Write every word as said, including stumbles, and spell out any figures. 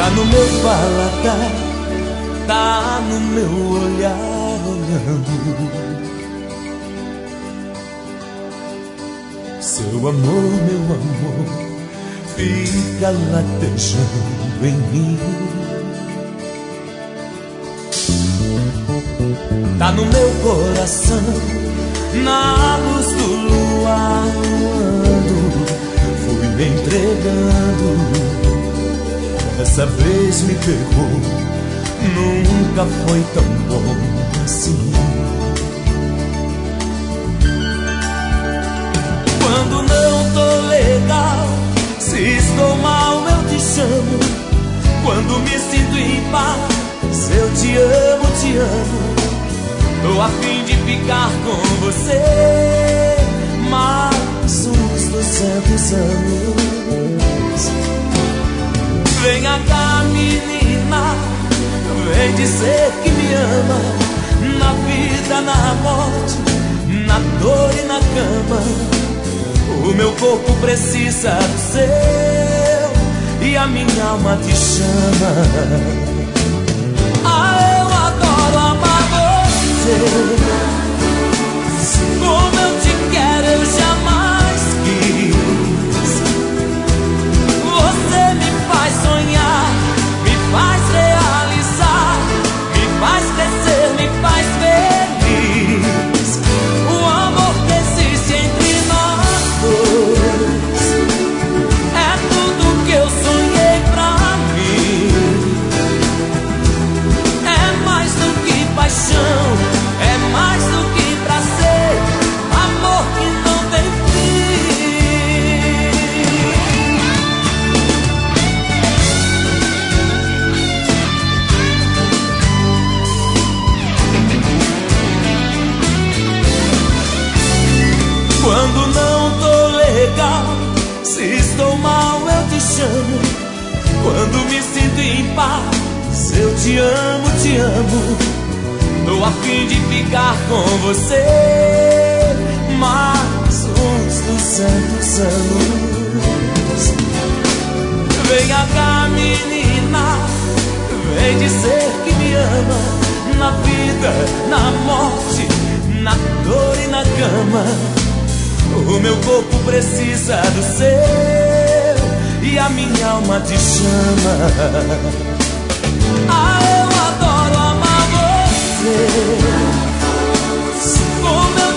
tá no meu paladar, tá no meu olhar olhando. Seu amor, meu amor, fica latejando em mim. Tá no meu coração, na luz do luar voando, fui me entregando. Dessa vez me pegou, nunca foi tão bom assim. Quando não tô legal, se estou mal eu te chamo. Quando me sinto em paz, eu te amo, te amo. Tô a fim de ficar com você mais uns duzentos anos. Venha cá, menina, vem dizer que me ama. Na vida, na morte, na dor e na cama. O meu corpo precisa do seu e a minha alma te chama. Ah, eu adoro amar você. Como eu te quero, eu jamais quis. Você me faz sonhar, me faz realizar, me faz crescer, me faz feliz. O amor que existe entre nós dois é tudo que eu sonhei pra mim. É mais do que paixão, é mais do que prazer, amor que não tem fim. Quando não tô legal, se estou mal eu te chamo. Quando me sinto em paz, eu te amo, te amo. Tô a fim de ficar com você mais uns duzentos anos. Venha cá, menina, vem dizer que me ama. Na vida, na morte, na dor e na cama. O meu corpo precisa do seu e a minha alma te chama. Ah, eu adoro amar você. Como eu